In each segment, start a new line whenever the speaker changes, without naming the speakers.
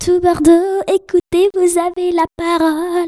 tout Bordeaux, écoutez, vous avez la parole.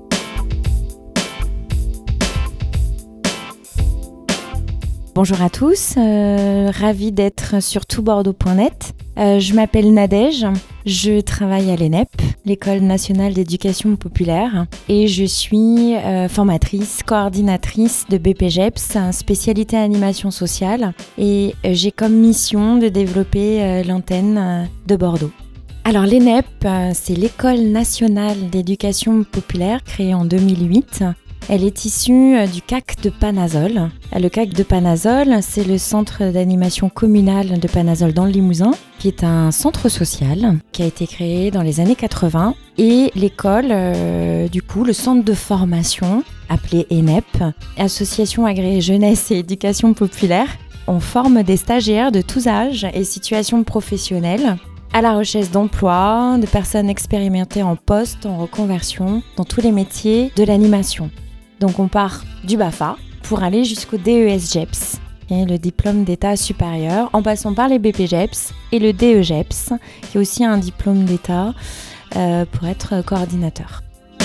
Bonjour à tous, ravie d'être sur toutbordeaux.net. Je m'appelle Nadège, je travaille à l'ENEP, l'École nationale d'éducation populaire, et je suis formatrice, coordinatrice de BPGEPS, spécialité animation sociale, et j'ai comme mission de développer l'antenne de Bordeaux. Alors l'ENEP, c'est l'École nationale d'éducation populaire créée en 2008. Elle est issue du CAC de Panazol. Le CAC de Panazol, c'est le centre d'animation communale de Panazol dans le Limousin, qui est un centre social qui a été créé dans les années 80. Et l'école, le centre de formation, appelé ENEP, Association agréée jeunesse et éducation populaire, on forme des stagiaires de tous âges et situations professionnelles à la recherche d'emploi, de personnes expérimentées en poste, en reconversion, dans tous les métiers de l'animation. Donc on part du BAFA pour aller jusqu'au DESGEPS, qui est le diplôme d'état supérieur, en passant par les BPGEPS et le DEGEPS, qui est aussi un diplôme d'état pour être coordinateur.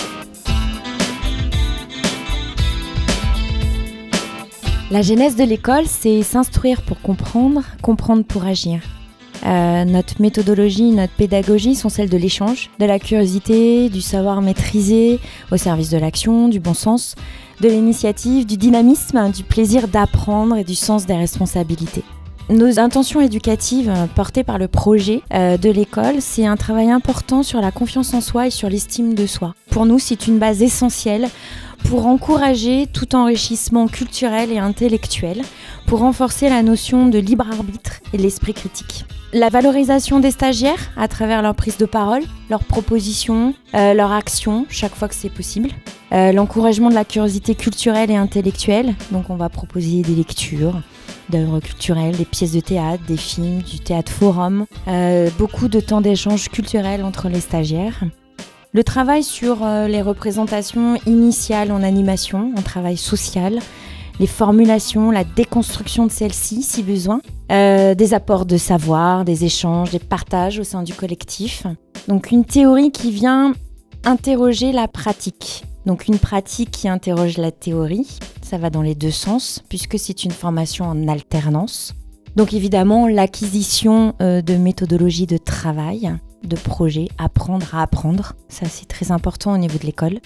La genèse de l'école, c'est s'instruire pour comprendre, comprendre pour agir. Notre méthodologie, notre pédagogie sont celles de l'échange, de la curiosité, du savoir maîtrisé au service de l'action, du bon sens, de l'initiative, du dynamisme, du plaisir d'apprendre et du sens des responsabilités. Nos intentions éducatives portées par le projet de l'école, c'est un travail important sur la confiance en soi et sur l'estime de soi. Pour nous, c'est une base essentielle pour encourager tout enrichissement culturel et intellectuel, pour renforcer la notion de libre arbitre et de l'esprit critique. La valorisation des stagiaires à travers leur prise de parole, leurs propositions, leurs actions, chaque fois que c'est possible. L'encouragement de la curiosité culturelle et intellectuelle, donc on va proposer des lectures, d'œuvres culturelles, des pièces de théâtre, des films, du théâtre forum, beaucoup de temps d'échange culturel entre les stagiaires. Le travail sur les représentations initiales en animation, en travail social, les formulations, la déconstruction de celles-ci si besoin, des apports de savoir, des échanges, des partages au sein du collectif. Donc une théorie qui vient interroger la pratique. Donc une pratique qui interroge la théorie, ça va dans les deux sens puisque c'est une formation en alternance. Donc évidemment l'acquisition de méthodologies de travail, de projets, apprendre à apprendre, ça c'est très important au niveau de l'école.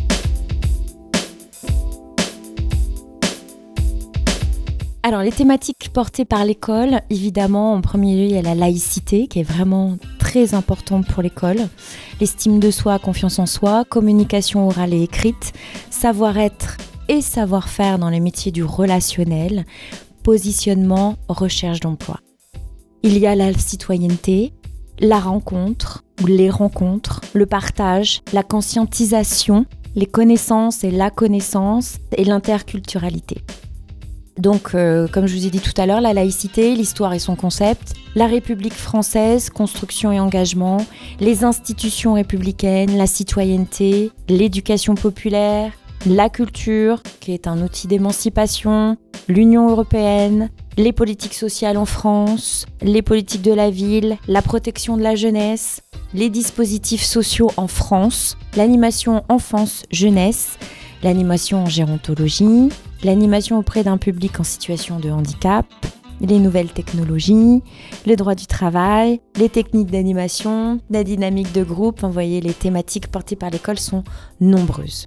Alors les thématiques portées par l'école, évidemment en premier lieu il y a la laïcité qui est vraiment très importante pour l'école, l'estime de soi, confiance en soi, communication orale et écrite, savoir-être et savoir-faire dans les métiers du relationnel, positionnement, recherche d'emploi. Il y a la citoyenneté, la rencontre ou les rencontres, le partage, la conscientisation, les connaissances et la connaissance et l'interculturalité. Donc, comme je vous ai dit tout à l'heure, la laïcité, l'histoire et son concept, la République française, construction et engagement, les institutions républicaines, la citoyenneté, l'éducation populaire, la culture, qui est un outil d'émancipation, l'Union européenne, les politiques sociales en France, les politiques de la ville, la protection de la jeunesse, les dispositifs sociaux en France, l'animation enfance-jeunesse, l'animation en gérontologie, l'animation auprès d'un public en situation de handicap, les nouvelles technologies, le droit du travail, les techniques d'animation, la dynamique de groupe. Vous voyez, les thématiques portées par l'école sont nombreuses.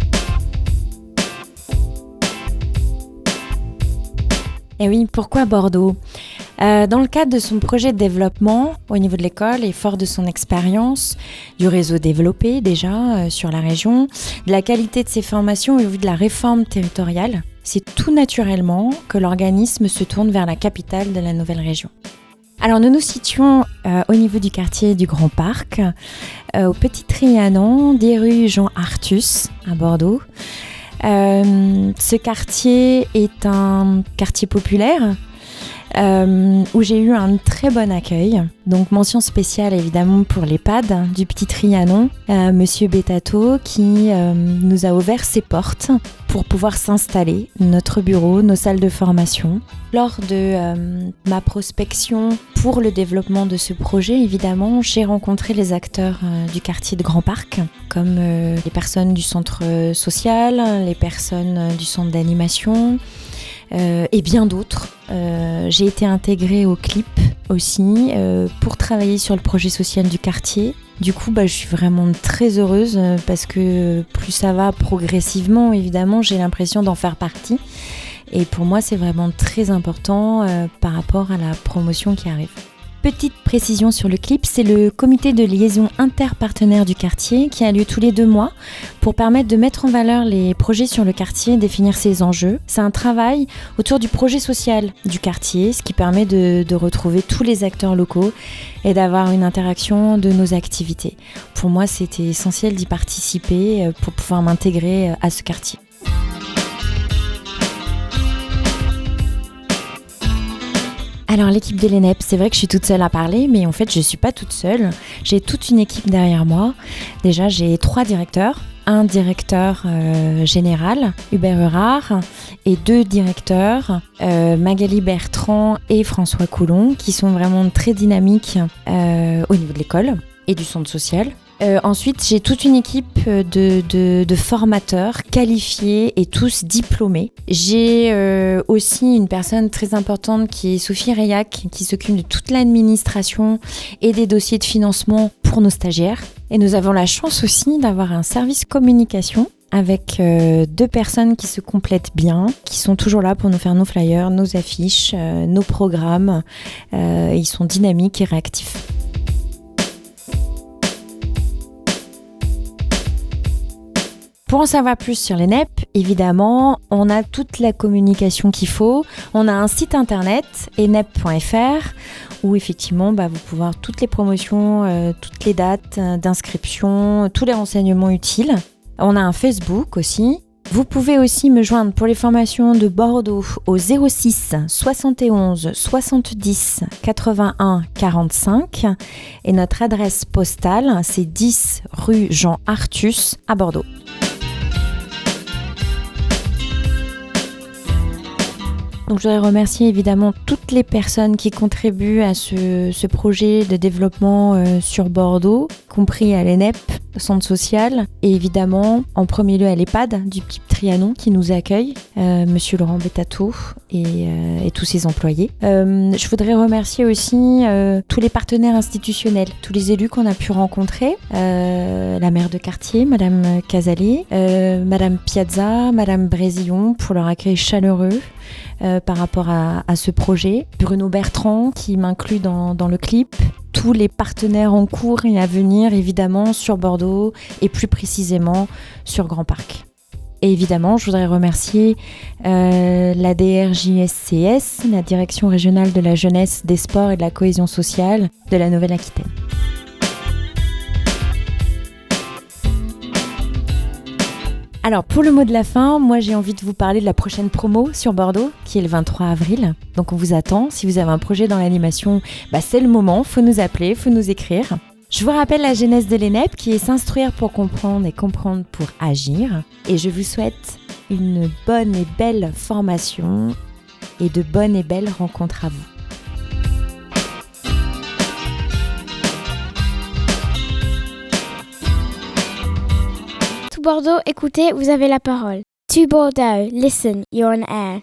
Et oui, pourquoi Bordeaux ? Dans le cadre de son projet de développement au niveau de l'école et fort de son expérience, du réseau développé déjà sur la région, de la qualité de ses formations et au vu de la réforme territoriale, c'est tout naturellement que l'organisme se tourne vers la capitale de la nouvelle région. Alors nous nous situons au niveau du quartier du Grand Parc, au Petit Trianon, des rues Jean Artus à Bordeaux. Ce quartier est un quartier populaire où j'ai eu un très bon accueil. Donc mention spéciale évidemment pour l'EHPAD du Petit Trianon, Monsieur Betato qui nous a ouvert ses portes pour pouvoir s'installer, notre bureau, nos salles de formation. Lors de ma prospection pour le développement de ce projet, évidemment, j'ai rencontré les acteurs du quartier de Grand Parc, comme les personnes du centre social, les personnes du centre d'animation, et bien d'autres. J'ai été intégrée au CLIP aussi pour travailler sur le projet social du quartier. Du coup, je suis vraiment très heureuse parce que plus ça va progressivement, évidemment, j'ai l'impression d'en faire partie. Et pour moi, c'est vraiment très important par rapport à la promotion qui arrive. Petite précision sur le CLIP, c'est le comité de liaison interpartenaire du quartier qui a lieu tous les 2 mois pour permettre de mettre en valeur les projets sur le quartier, définir ses enjeux. C'est un travail autour du projet social du quartier, ce qui permet de retrouver tous les acteurs locaux et d'avoir une interaction de nos activités. Pour moi, c'était essentiel d'y participer pour pouvoir m'intégrer à ce quartier. Alors l'équipe de l'ENEP, c'est vrai que je suis toute seule à parler, mais en fait je ne suis pas toute seule. J'ai toute une équipe derrière moi. Déjà j'ai 3 directeurs. Un directeur général, Hubert Eurard, et 2 directeurs, Magali Bertrand et François Coulon, qui sont vraiment très dynamiques au niveau de l'école et du centre social. Ensuite, j'ai toute une équipe de formateurs qualifiés et tous diplômés. J'ai aussi une personne très importante qui est Sophie Rayac, qui s'occupe de toute l'administration et des dossiers de financement pour nos stagiaires. Et nous avons la chance aussi d'avoir un service communication avec 2 personnes qui se complètent bien, qui sont toujours là pour nous faire nos flyers, nos affiches, nos programmes. Ils sont dynamiques et réactifs. Pour en savoir plus sur l'ENEP, évidemment, on a toute la communication qu'il faut. On a un site internet, enep.fr, où effectivement, vous pouvez voir toutes les promotions, toutes les dates d'inscription, tous les renseignements utiles. On a un Facebook aussi. Vous pouvez aussi me joindre pour les formations de Bordeaux au 06 71 70 81 45 et notre adresse postale, c'est 10 rue Jean Artus à Bordeaux. Donc, je voudrais remercier évidemment toutes les personnes qui contribuent à ce projet de développement sur Bordeaux, compris à l'ENEP, le centre social, et évidemment en premier lieu à l'EHPAD du Petit Trianon qui nous accueille, Monsieur Laurent Betato et tous ses employés. Je voudrais remercier aussi tous les partenaires institutionnels, tous les élus qu'on a pu rencontrer, la maire de quartier, Madame Casalé, Madame Piazza, Madame Brésillon pour leur accueil chaleureux. Par rapport à ce projet. Bruno Bertrand qui m'inclut dans le CLIP. Tous les partenaires en cours et à venir évidemment sur Bordeaux et plus précisément sur Grand Parc. Et évidemment, je voudrais remercier la DRJSCS, la Direction régionale de la jeunesse, des sports et de la cohésion sociale de la Nouvelle-Aquitaine. Alors pour le mot de la fin, moi j'ai envie de vous parler de la prochaine promo sur Bordeaux qui est le 23 avril. Donc on vous attend, si vous avez un projet dans l'animation, c'est le moment, faut nous appeler, faut nous écrire. Je vous rappelle la genèse de l'ENEP qui est s'instruire pour comprendre et comprendre pour agir. Et je vous souhaite une bonne et belle formation et de bonnes et belles rencontres à vous.
Bordeaux, écoutez, vous avez la parole. To Bordeaux, listen, you're on air.